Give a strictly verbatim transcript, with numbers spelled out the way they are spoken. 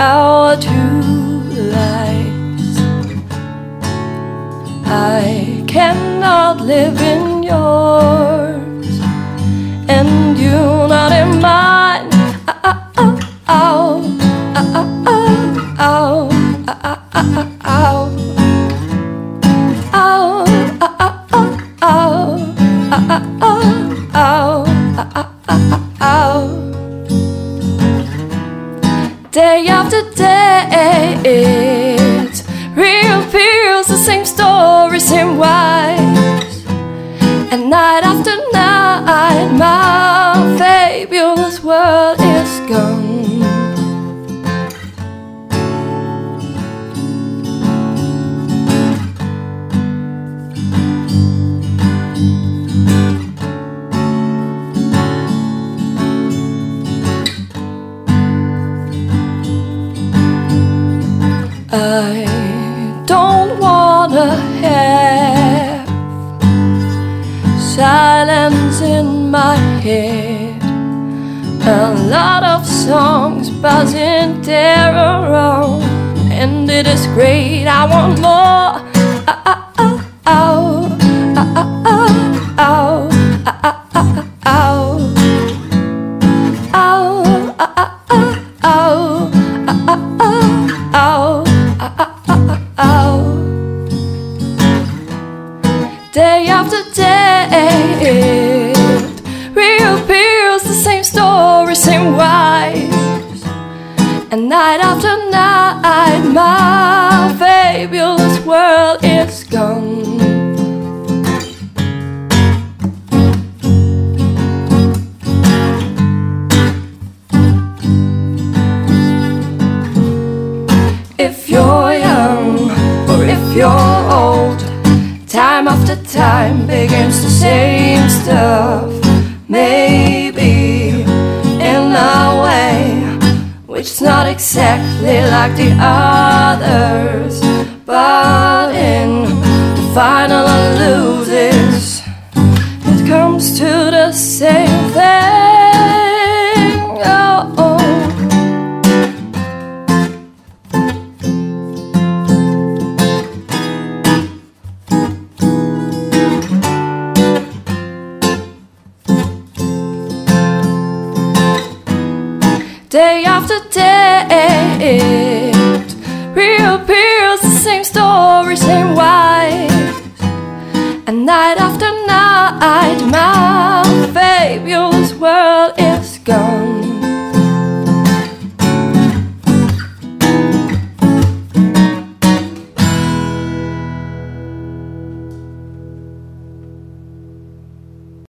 our two lives. I cannot live in yours, and you not in mine. Ow, ow, ow, ow, ow, ow, ow. Ow, ow, ow, ow, ow. Day after day, it reappears, the same story, same wise. And night after night, my fabulous world is gone. I don't wanna have silence in my head, a lot of songs buzzing there around, and it is great. I want more. Ow, ow, ow, ow, ow, ow, ow, ow. Day after day, it reappears, the same story, same wise. And night after night, my fabulous world is gone. If you're young or if you're old, time after time begins the same stuff. Maybe in a way which's not exactly like the others, but in the final loses, it comes to the same thing. Oh, oh. Day after day, it reappears, the same story, same wise. And night after night, my fabulous world is gone.